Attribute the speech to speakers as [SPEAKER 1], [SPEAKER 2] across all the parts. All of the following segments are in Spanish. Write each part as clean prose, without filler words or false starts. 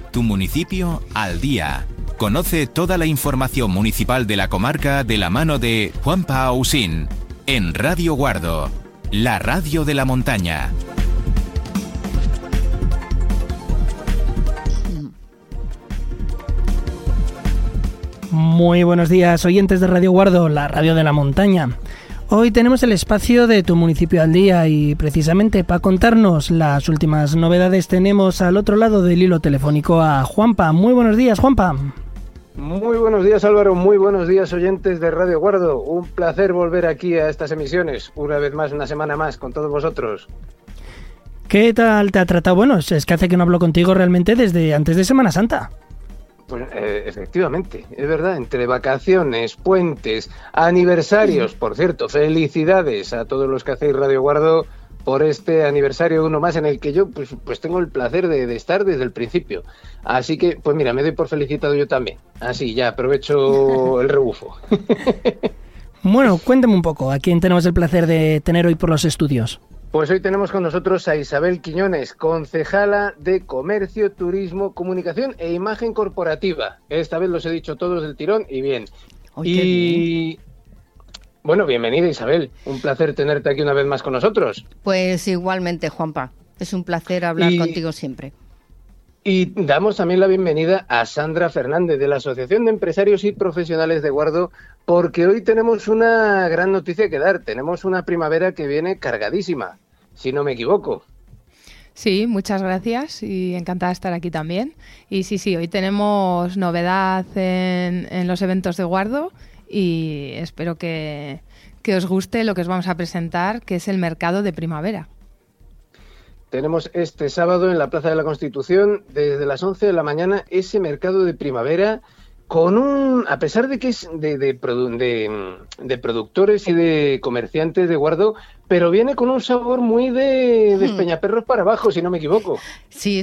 [SPEAKER 1] Tu municipio al día. Conoce toda la información municipal de la comarca de la mano de Juanpa Ausín en Radio Guardo, la radio de la montaña.
[SPEAKER 2] Muy buenos días, oyentes de Radio Guardo, la radio de la montaña. Hoy tenemos el espacio de Tu municipio al día y precisamente para contarnos las últimas novedades tenemos al otro lado del hilo telefónico a Juanpa. Muy buenos días, Juanpa.
[SPEAKER 3] Muy buenos días, Álvaro. Muy buenos días, oyentes de Radio Guardo. Un placer volver aquí a estas emisiones, una vez más, una semana más, con todos vosotros.
[SPEAKER 2] ¿Qué tal te ha tratado? Bueno, es que hace que no hablo contigo realmente desde antes de Semana Santa.
[SPEAKER 3] Pues efectivamente, es verdad, entre vacaciones, puentes, aniversarios, por cierto, felicidades a todos los que hacéis Radio Guardo por este aniversario uno más en el que yo pues tengo el placer de estar desde el principio. Así que, pues mira, me doy por felicitado yo también. Así, ya aprovecho el rebufo.
[SPEAKER 2] Bueno, cuéntame un poco, ¿a quién tenemos el placer de tener hoy por los estudios?
[SPEAKER 3] Pues hoy tenemos con nosotros a Isabel Quiñones, concejala de Comercio, Turismo, Comunicación e Imagen Corporativa. Esta vez los he dicho todos del tirón y bien. Y bueno, bienvenida Isabel, un placer tenerte aquí una vez más con nosotros.
[SPEAKER 4] Pues igualmente, Juanpa, es un placer hablar contigo siempre.
[SPEAKER 3] Y damos también la bienvenida a Sandra Fernández de la Asociación de Empresarios y Profesionales de Guardo, porque hoy tenemos una gran noticia que dar. Tenemos una primavera que viene cargadísima, si no me equivoco.
[SPEAKER 5] Sí, muchas gracias y encantada de estar aquí también. Y sí, hoy tenemos novedad en los eventos de Guardo y espero que os guste lo que os vamos a presentar, que es el mercado de primavera.
[SPEAKER 3] Tenemos este sábado en la Plaza de la Constitución, desde las 11 de la mañana, ese mercado de primavera con a pesar de que es de productores y de comerciantes de Guardo, pero viene con un sabor muy de Peñaperros para abajo, si no me equivoco.
[SPEAKER 4] Sí,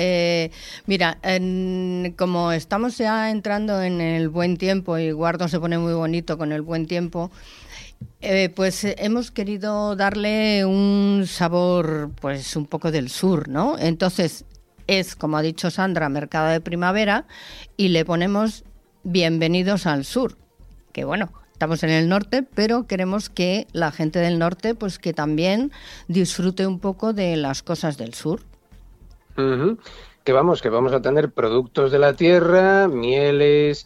[SPEAKER 4] mira, como estamos ya entrando en el buen tiempo y Guardo se pone muy bonito con el buen tiempo, pues hemos querido darle un sabor pues un poco del sur, ¿no? Entonces es, como ha dicho Sandra, mercado de primavera y le ponemos bienvenidos al sur, que bueno, estamos en el norte, pero queremos que la gente del norte pues que también disfrute un poco de las cosas del sur.
[SPEAKER 3] Uh-huh. Que vamos a tener productos de la tierra, mieles,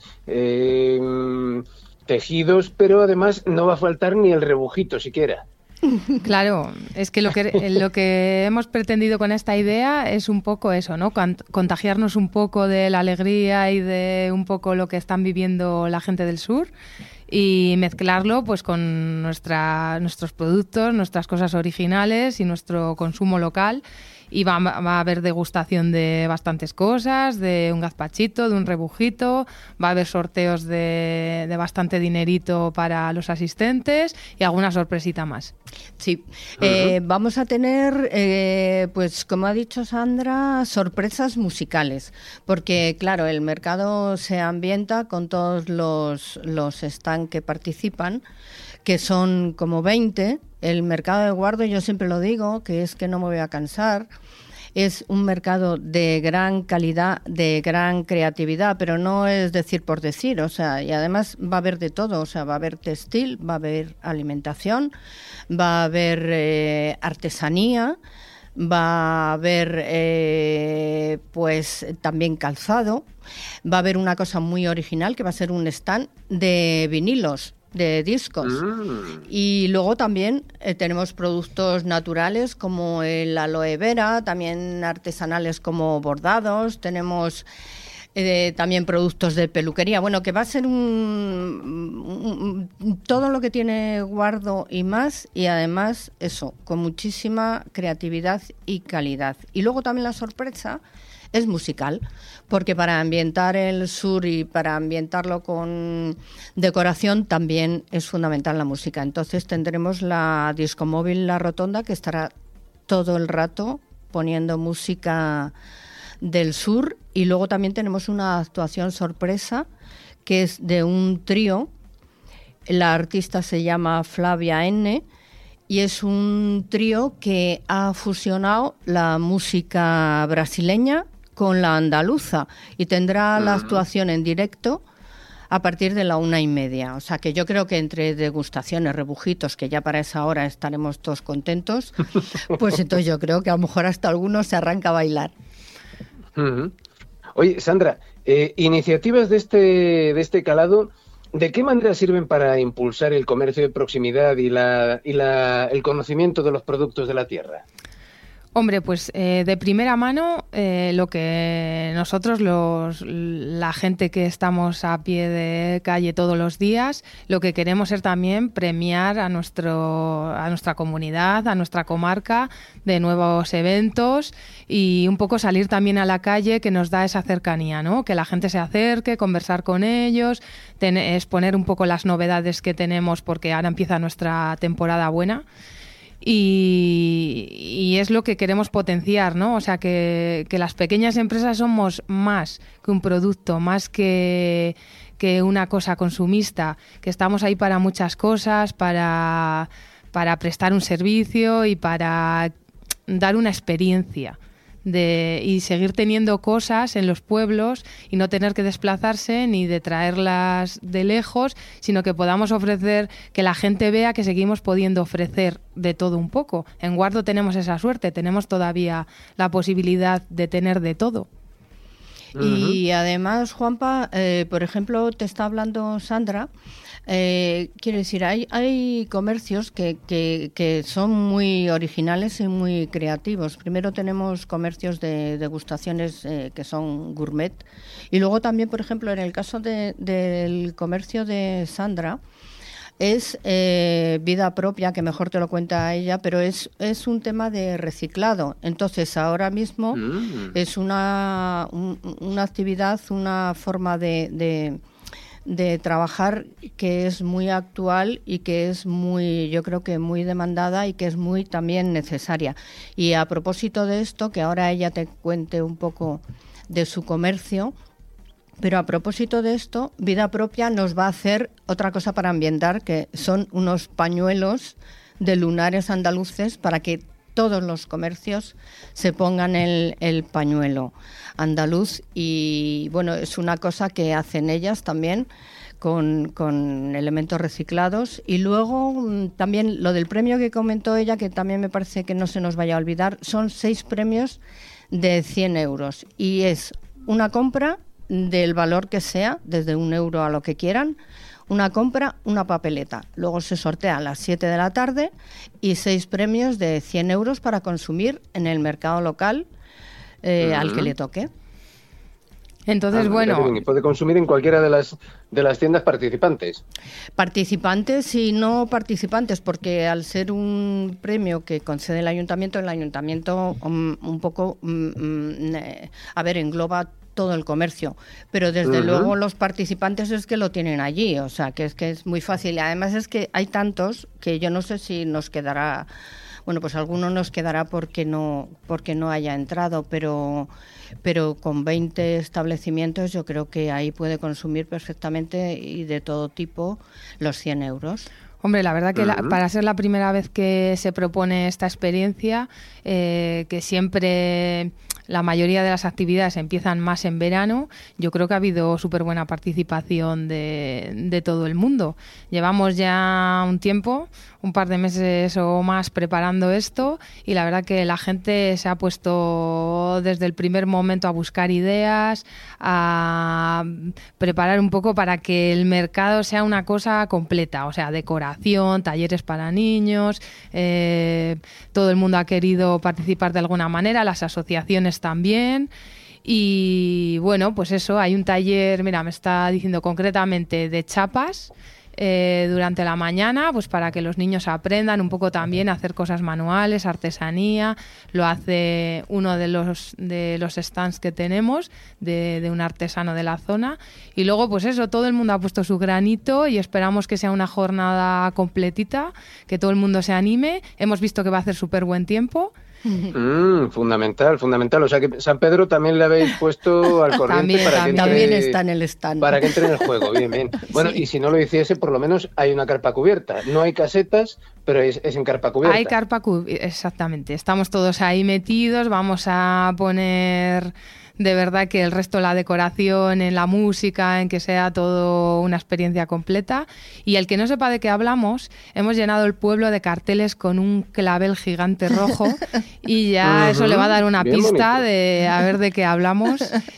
[SPEAKER 3] tejidos, pero además no va a faltar ni el rebujito siquiera.
[SPEAKER 5] Claro, es que lo que hemos pretendido con esta idea es un poco eso, ¿no? Contagiarnos un poco de la alegría y de un poco lo que están viviendo la gente del sur y mezclarlo pues con nuestros productos, nuestras cosas originales y nuestro consumo local. Y va a haber degustación de bastantes cosas, de un gazpachito, de un rebujito, va a haber sorteos de bastante dinerito para los asistentes y alguna sorpresita más.
[SPEAKER 4] Sí, vamos a tener, pues como ha dicho Sandra, sorpresas musicales, porque claro, el mercado se ambienta con todos los stands que participan, que son como 20. El mercado de Guardo, yo siempre lo digo, que es que no me voy a cansar, es un mercado de gran calidad, de gran creatividad, pero no es decir por decir, o sea, y además va a haber de todo, o sea, va a haber textil, va a haber alimentación, va a haber artesanía, va a haber pues también calzado, va a haber una cosa muy original que va a ser un stand de vinilos, de discos. Y luego también tenemos productos naturales como el aloe vera, también artesanales como bordados, tenemos también productos de peluquería. Bueno, que va a ser todo lo que tiene Guardo y más, y además eso, con muchísima creatividad y calidad. Y luego también la sorpresa es musical, porque para ambientar el sur y para ambientarlo con decoración también es fundamental la música. Entonces tendremos la discomóvil La Rotonda, que estará todo el rato poniendo música del sur, y luego también tenemos una actuación sorpresa que es de un trío. La artista se llama Flavia N. y es un trío que ha fusionado la música brasileña con la andaluza y tendrá la actuación en directo a partir de la 1:30. O sea que yo creo que entre degustaciones, rebujitos, que ya para esa hora estaremos todos contentos, pues entonces yo creo que a lo mejor hasta algunos se arranca a bailar.
[SPEAKER 3] Oye, Sandra, iniciativas de este calado, ¿de qué manera sirven para impulsar el comercio de proximidad y el conocimiento de los productos de la tierra?
[SPEAKER 5] Hombre, pues de primera mano lo que nosotros, la gente que estamos a pie de calle todos los días, lo que queremos es también premiar a nuestra comunidad, a nuestra comarca de nuevos eventos y un poco salir también a la calle, que nos da esa cercanía, ¿no? Que la gente se acerque, conversar con ellos, exponer un poco las novedades que tenemos, porque ahora empieza nuestra temporada buena. Y es lo que queremos potenciar, ¿no? O sea, que las pequeñas empresas somos más que un producto, más que una cosa consumista, que estamos ahí para muchas cosas, para prestar un servicio y para dar una experiencia. Y seguir teniendo cosas en los pueblos y no tener que desplazarse ni de traerlas de lejos, sino que podamos ofrecer, que la gente vea que seguimos pudiendo ofrecer de todo un poco. En Guardo tenemos esa suerte, tenemos todavía la posibilidad de tener de todo.
[SPEAKER 4] Y además, Juanpa, por ejemplo, te está hablando Sandra. Quiero decir, hay comercios que son muy originales y muy creativos. Primero tenemos comercios de degustaciones que son gourmet, y luego también, por ejemplo, en el caso del comercio de Sandra, es vida propia, que mejor te lo cuenta ella, pero es un tema de reciclado. Entonces, ahora mismo es una actividad, una forma de trabajar que es muy actual y que es muy, yo creo que muy demandada y que es muy también necesaria. Y a propósito de esto, que ahora ella te cuente un poco de su comercio, pero a propósito de esto, Vida Propia nos va a hacer otra cosa para ambientar, que son unos pañuelos de lunares andaluces para que todos los comercios se pongan el pañuelo andaluz. Y bueno, es una cosa que hacen ellas también con elementos reciclados. Y luego también lo del premio que comentó ella, que también me parece que no se nos vaya a olvidar, son 6 premios de 100 euros y es una compra del valor que sea, desde 1 euro a lo que quieran, una compra, una papeleta. Luego se sortea a las 7 de la tarde y 6 premios de 100 euros para consumir en el mercado local al que le toque.
[SPEAKER 5] Entonces, bueno...
[SPEAKER 3] Puede consumir en cualquiera de las tiendas participantes.
[SPEAKER 4] Participantes y no participantes, porque al ser un premio que concede el ayuntamiento un poco, engloba todo el comercio, pero desde luego los participantes es que lo tienen allí, o sea, que es muy fácil. Además es que hay tantos que yo no sé si nos quedará, bueno, pues alguno nos quedará porque no haya entrado, pero con 20 establecimientos yo creo que ahí puede consumir perfectamente y de todo tipo los 100 euros.
[SPEAKER 5] Hombre, la verdad que para ser la primera vez que se propone esta experiencia, que siempre la mayoría de las actividades empiezan más en verano, yo creo que ha habido súper buena participación de todo el mundo. Llevamos ya un tiempo, un par de meses o más preparando esto, y la verdad que la gente se ha puesto desde el primer momento a buscar ideas, a preparar un poco para que el mercado sea una cosa completa, o sea, decoración, talleres para niños, todo el mundo ha querido participar de alguna manera, las asociaciones también. Y bueno, pues eso, hay un taller, mira, me está diciendo concretamente de chapas durante la mañana, pues para que los niños aprendan un poco también a hacer cosas manuales, artesanía. Lo hace uno de los stands que tenemos de un artesano de la zona. Y luego pues eso, todo el mundo ha puesto su granito y esperamos que sea una jornada completita, que todo el mundo se anime. Hemos visto que va a hacer súper buen tiempo.
[SPEAKER 3] Fundamental. O sea que San Pedro también le habéis puesto al corriente
[SPEAKER 4] también está en el stand.
[SPEAKER 3] Para que entre en el juego, bien. Bueno, sí. Y si no lo hiciese, por lo menos hay una carpa cubierta. No hay casetas, pero es en carpa cubierta.
[SPEAKER 5] Hay carpa cubierta, exactamente. Estamos todos ahí metidos, vamos a poner de verdad que el resto, la decoración, en la música, en que sea todo una experiencia completa. Y el que no sepa de qué hablamos, hemos llenado el pueblo de carteles con un clavel gigante rojo y ya eso le va a dar una
[SPEAKER 3] Bien
[SPEAKER 5] pista
[SPEAKER 3] bonito.
[SPEAKER 5] de a ver de qué hablamos.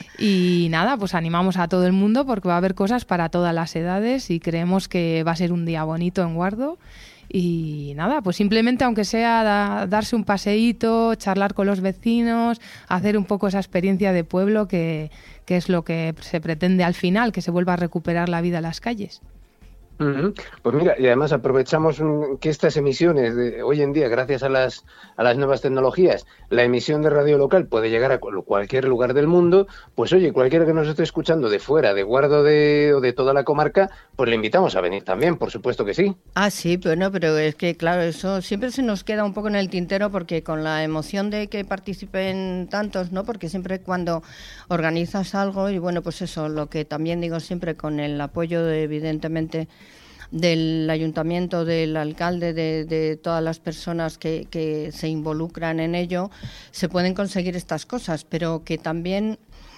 [SPEAKER 5] Y nada, pues animamos a todo el mundo porque va a haber cosas para todas las edades y creemos que va a ser un día bonito en Guardo. Y nada, pues simplemente aunque sea darse un paseíto, charlar con los vecinos, hacer un poco esa experiencia de pueblo que es lo que se pretende al final, que se vuelva a recuperar la vida en las calles.
[SPEAKER 3] Pues mira, y además aprovechamos que estas emisiones de hoy en día, gracias a las nuevas tecnologías, la emisión de radio local puede llegar a cualquier lugar del mundo. Pues oye, cualquiera que nos esté escuchando de fuera, de Guardo o de toda la comarca, pues le invitamos a venir también, por supuesto que sí.
[SPEAKER 4] Ah, sí, pero es que claro, eso siempre se nos queda un poco en el tintero porque con la emoción de que participen tantos, ¿no? Porque siempre cuando organizas algo, y bueno, pues eso, lo que también digo siempre, con el apoyo evidentemente del ayuntamiento, del alcalde, de todas las personas que se involucran en ello, se pueden conseguir estas cosas, pero que también,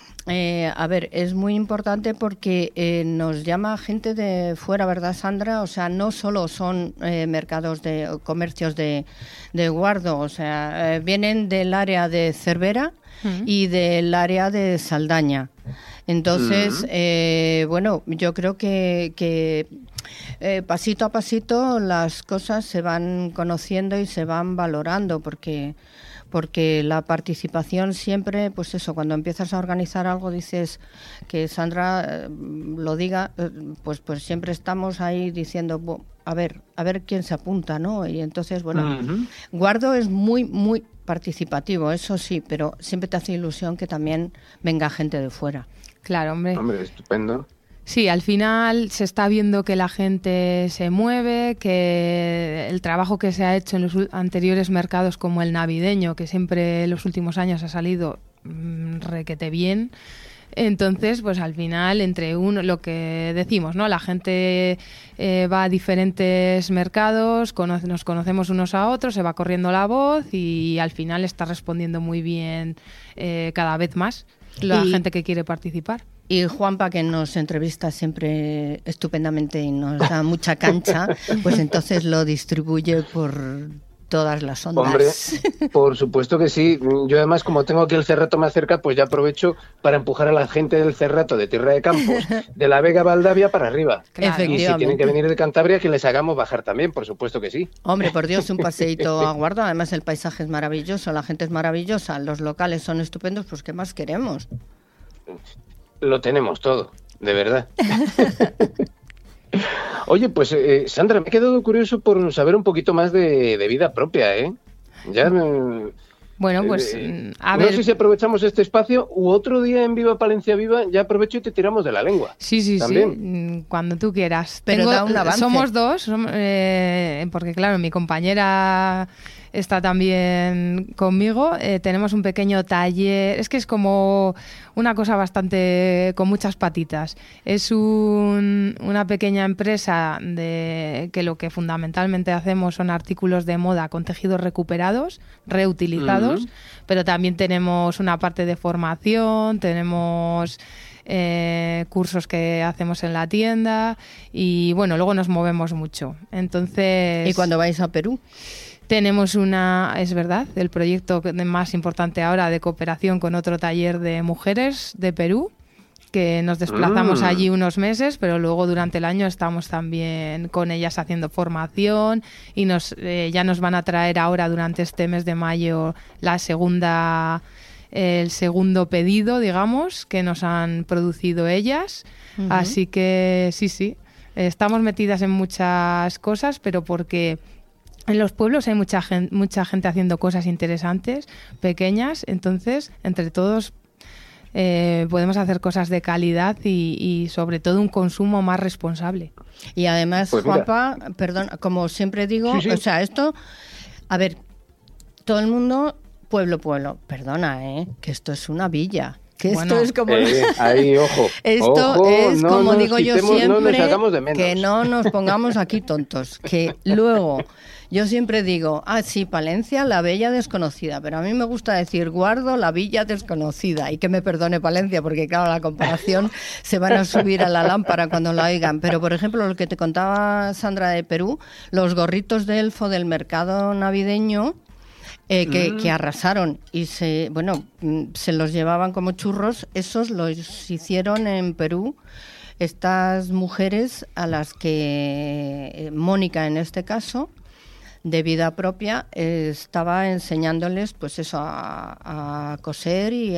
[SPEAKER 4] a ver, es muy importante porque nos llama gente de fuera, ¿verdad, Sandra? O sea, no solo son mercados de comercios de Guardo, o sea, vienen del área de Cervera y del área de Saldaña. Entonces, bueno, yo creo que pasito a pasito las cosas se van conociendo y se van valorando porque la participación siempre, pues eso, cuando empiezas a organizar algo dices, que Sandra lo diga, pues siempre estamos ahí diciendo, a ver quién se apunta, ¿no? Y entonces, bueno, Guardo es muy, muy participativo, eso sí, pero siempre te hace ilusión que también venga gente de fuera.
[SPEAKER 5] Claro, hombre.
[SPEAKER 3] Hombre, estupendo.
[SPEAKER 5] Sí, al final se está viendo que la gente se mueve, que el trabajo que se ha hecho en los anteriores mercados como el navideño, que siempre en los últimos años ha salido requete bien. Entonces, pues al final, entre uno, lo que decimos, ¿no? La gente va a diferentes mercados, nos conocemos unos a otros, se va corriendo la voz y al final está respondiendo muy bien cada vez más la gente que quiere participar.
[SPEAKER 4] Y Juanpa, que nos entrevista siempre estupendamente y nos da mucha cancha, pues entonces lo distribuye por todas las ondas.
[SPEAKER 3] Hombre, por supuesto que sí. Yo además, como tengo aquí el Cerrato más cerca, pues ya aprovecho para empujar a la gente del Cerrato, de Tierra de Campos, de la Vega Valdavia para arriba.
[SPEAKER 4] Claro.
[SPEAKER 3] Y si tienen que venir de Cantabria, que les hagamos bajar también, por supuesto que sí.
[SPEAKER 4] Hombre, por Dios, un paseíto a Guardo. Además, el paisaje es maravilloso, la gente es maravillosa, los locales son estupendos, pues ¿qué más queremos?
[SPEAKER 3] Lo tenemos todo, de verdad. Oye, pues Sandra, me he quedado curioso por saber un poquito más de vida propia, ¿eh? Ya,
[SPEAKER 5] bueno, pues a
[SPEAKER 3] no
[SPEAKER 5] ver.
[SPEAKER 3] sé si aprovechamos este espacio u otro día en Viva Palencia Viva, ya aprovecho y te tiramos de la lengua.
[SPEAKER 5] Sí,
[SPEAKER 3] ¿también?
[SPEAKER 5] sí, cuando tú quieras.
[SPEAKER 4] Pero da un avance.
[SPEAKER 5] Somos dos, porque claro, mi compañera está también conmigo. Tenemos un pequeño taller, es que es como una cosa bastante con muchas patitas. Es una pequeña empresa que lo que fundamentalmente hacemos son artículos de moda con tejidos recuperados, reutilizados, pero también tenemos una parte de formación, tenemos cursos que hacemos en la tienda y bueno, luego nos movemos mucho. Entonces,
[SPEAKER 4] ¿y cuando vais a Perú?
[SPEAKER 5] Tenemos es verdad, el proyecto más importante ahora de cooperación con otro taller de mujeres de Perú, que nos desplazamos allí unos meses, pero luego durante el año estamos también con ellas haciendo formación y ya nos van a traer ahora durante este mes de mayo el segundo pedido, digamos, que nos han producido ellas. Así que sí, estamos metidas en muchas cosas, pero porque en los pueblos hay mucha gente haciendo cosas interesantes, pequeñas, entonces entre todos podemos hacer cosas de calidad y sobre todo un consumo más responsable.
[SPEAKER 4] Y además, pues Juanpa, perdón, como siempre digo, sí. O sea, esto, a ver, todo el mundo, pueblo, perdona, que esto es una villa. Que esto es como...
[SPEAKER 3] ahí, ojo.
[SPEAKER 4] Esto
[SPEAKER 3] ojo,
[SPEAKER 4] es
[SPEAKER 3] no
[SPEAKER 4] como
[SPEAKER 3] nos
[SPEAKER 4] digo yo
[SPEAKER 3] quitemos,
[SPEAKER 4] siempre,
[SPEAKER 3] no nos hagamos de menos.
[SPEAKER 4] que no nos pongamos aquí tontos. Que luego, yo siempre digo, sí, Palencia, la bella desconocida, pero a mí me gusta decir Guardo, la villa desconocida. Y que me perdone Palencia, porque claro, la comparación se van a subir a la lámpara cuando la oigan. Pero, por ejemplo, lo que te contaba Sandra de Perú, los gorritos de elfo del mercado navideño, que arrasaron y se los llevaban como churros. Esos los hicieron en Perú estas mujeres a las que Mónica, en este caso, de vida propia, estaba enseñándoles pues eso, a coser y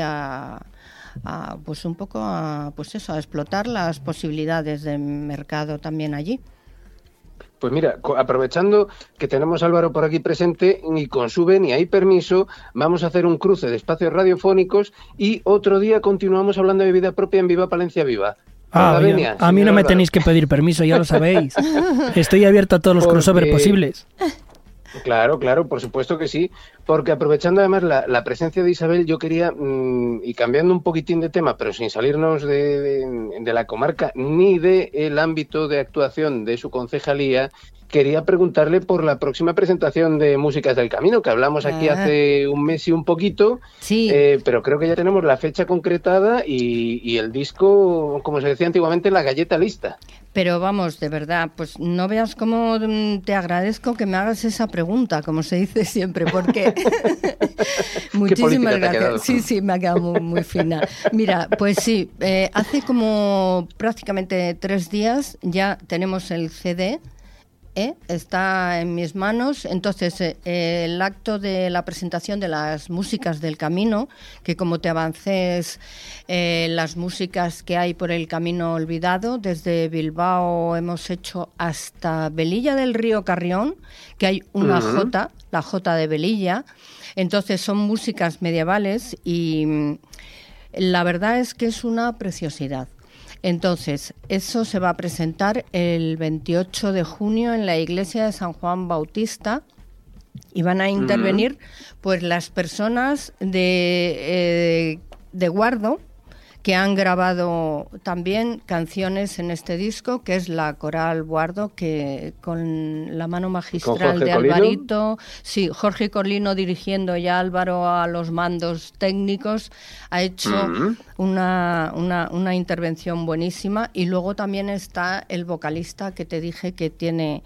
[SPEAKER 4] pues un poco a explotar las posibilidades de mercado también allí.
[SPEAKER 3] Pues mira, aprovechando que tenemos a Álvaro por aquí presente, ni con su ni hay permiso, vamos a hacer un cruce de espacios radiofónicos y otro día continuamos hablando de vida propia en Viva Palencia Viva.
[SPEAKER 2] A mí no me tenéis que pedir permiso, ya lo sabéis. Estoy abierto a todos los crossover posibles.
[SPEAKER 3] Claro, por supuesto que sí, porque aprovechando además la presencia de Isabel, yo quería, y cambiando un poquitín de tema, pero sin salirnos de la comarca ni del ámbito de actuación de su concejalía, quería preguntarle por la próxima presentación de Músicas del Camino, que hablamos aquí hace un mes y un poquito,
[SPEAKER 4] sí.
[SPEAKER 3] Pero creo que ya tenemos la fecha concretada y el disco, como se decía antiguamente, la galleta lista.
[SPEAKER 4] Pero vamos, de verdad, pues no veas cómo te agradezco que me hagas esa pregunta, como se dice siempre, porque muchísimas gracias. Sí, me ha quedado muy fina. Mira, pues sí, hace como prácticamente 3 días ya tenemos el CD. Está en mis manos. Entonces, el acto de la presentación de las músicas del camino, que como te avancé es las músicas que hay por el camino olvidado, desde Bilbao hemos hecho hasta Velilla del Río Carrión, que hay una jota, la jota de Velilla. Entonces, son músicas medievales y la verdad es que es una preciosidad. Entonces, eso se va a presentar el 28 de junio en la iglesia de San Juan Bautista y van a intervenir pues las personas de Guardo, que han grabado también canciones en este disco, que es la Coral Guardo, que con la mano magistral de Alvarito, sí, Jorge Corlino dirigiendo y Álvaro a los mandos técnicos, ha hecho una intervención buenísima. Y luego también está el vocalista que te dije que tiene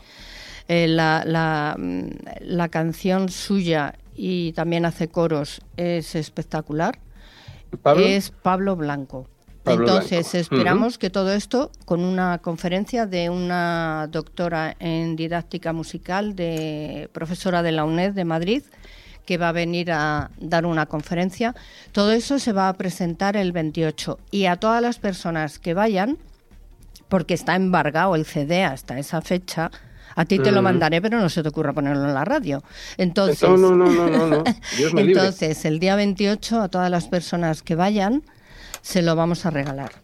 [SPEAKER 4] la canción suya y también hace coros, es espectacular.
[SPEAKER 3] ¿Pablo?
[SPEAKER 4] Es Pablo Blanco. Entonces, esperamos que todo esto, con una conferencia de una doctora en didáctica musical, profesora de la UNED de Madrid, que va a venir a dar una conferencia, todo eso se va a presentar el 28. Y a todas las personas que vayan, porque está embargado el CD hasta esa fecha, a ti te lo mandaré, pero no se te ocurra ponerlo en la radio. Entonces,
[SPEAKER 3] no. Dios me libre.
[SPEAKER 4] Entonces, el día 28, a todas las personas que vayan, se lo vamos a regalar.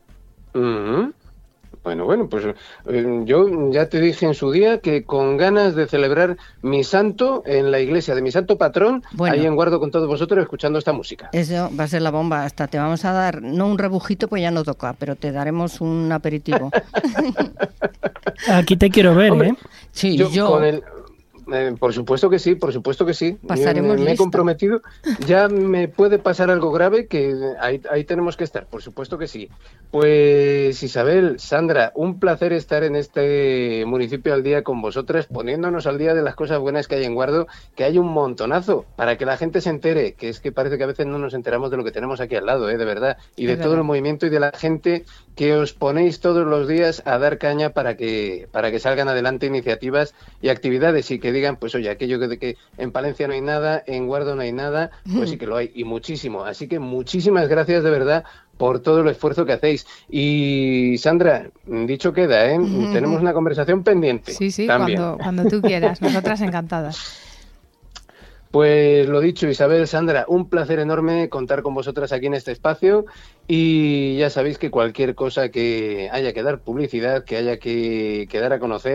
[SPEAKER 3] Bueno, pues yo ya te dije en su día que con ganas de celebrar mi santo en la iglesia de mi santo patrón, ahí en Guardo con todos vosotros escuchando esta música.
[SPEAKER 4] Eso va a ser la bomba. Hasta te vamos a dar, no un rebujito, pues ya no toca, pero te daremos un aperitivo.
[SPEAKER 2] Aquí te quiero ver,
[SPEAKER 3] Hombre,
[SPEAKER 4] Sí,
[SPEAKER 3] yo. Con el, por supuesto que sí.
[SPEAKER 4] Pasaremos
[SPEAKER 3] me he comprometido. Ya me puede pasar algo grave, que ahí tenemos que estar, por supuesto que sí. Pues Isabel, Sandra, un placer estar en este municipio al día con vosotras, poniéndonos al día de las cosas buenas que hay en Guardo, que hay un montonazo, para que la gente se entere, que es que parece que a veces no nos enteramos de lo que tenemos aquí al lado, de verdad, y de todo el movimiento y de la gente que os ponéis todos los días a dar caña para que salgan adelante iniciativas y actividades, y que digan, pues oye, aquello de que en Palencia no hay nada, en Guardo no hay nada, pues sí que lo hay, y muchísimo. Así que muchísimas gracias de verdad por todo el esfuerzo que hacéis. Y Sandra, dicho queda, tenemos una conversación pendiente.
[SPEAKER 5] Sí,
[SPEAKER 3] también.
[SPEAKER 5] cuando tú quieras, nosotras encantadas.
[SPEAKER 3] Pues lo dicho, Isabel, Sandra, un placer enorme contar con vosotras aquí en este espacio, y ya sabéis que cualquier cosa que haya que dar publicidad, que haya que dar a conocer,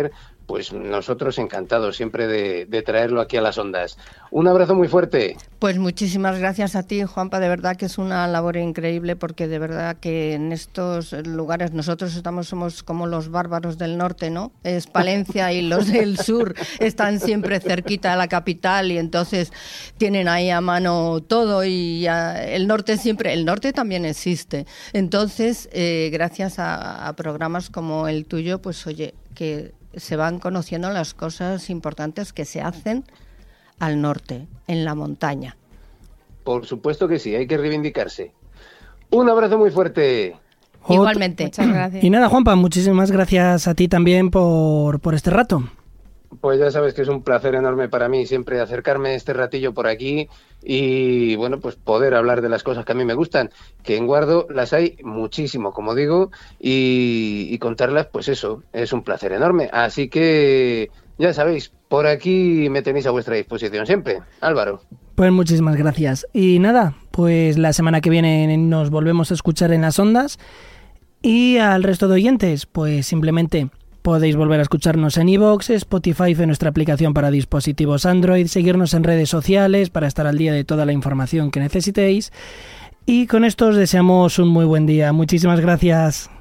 [SPEAKER 3] pues nosotros encantados siempre de traerlo aquí a las ondas. Un abrazo muy fuerte.
[SPEAKER 4] Pues muchísimas gracias a ti, Juanpa, de verdad que es una labor increíble, porque de verdad que en estos lugares nosotros somos como los bárbaros del norte, ¿no? Es Palencia y los del sur están siempre cerquita de la capital y entonces tienen ahí a mano todo, y el norte también existe. Entonces, gracias a programas como el tuyo, pues oye, que se van conociendo las cosas importantes que se hacen al norte, en la montaña.
[SPEAKER 3] Por supuesto que sí, hay que reivindicarse. Un abrazo muy fuerte.
[SPEAKER 4] Igualmente.
[SPEAKER 5] Muchas gracias.
[SPEAKER 2] Y nada, Juanpa, muchísimas gracias a ti también por este rato.
[SPEAKER 3] Pues ya sabes que es un placer enorme para mí siempre acercarme este ratillo por aquí y, bueno, pues poder hablar de las cosas que a mí me gustan, que en Guardo las hay muchísimo, como digo, y contarlas, pues eso, es un placer enorme. Así que, ya sabéis, por aquí me tenéis a vuestra disposición siempre. Álvaro.
[SPEAKER 2] Pues muchísimas gracias. Y nada, pues la semana que viene nos volvemos a escuchar en las ondas, y al resto de oyentes, pues simplemente podéis volver a escucharnos en iVoox, Spotify, en nuestra aplicación para dispositivos Android, seguirnos en redes sociales para estar al día de toda la información que necesitéis. Y con esto os deseamos un muy buen día. Muchísimas gracias.